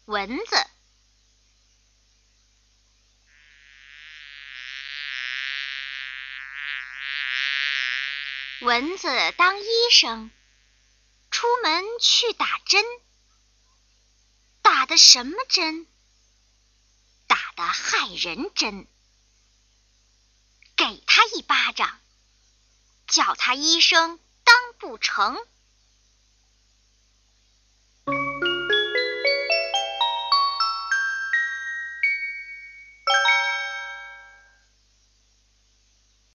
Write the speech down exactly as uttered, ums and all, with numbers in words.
蚊子。蚊子当医生，出门去打针。打的什么针？打的害人针。给他一巴掌，叫他医生当不成。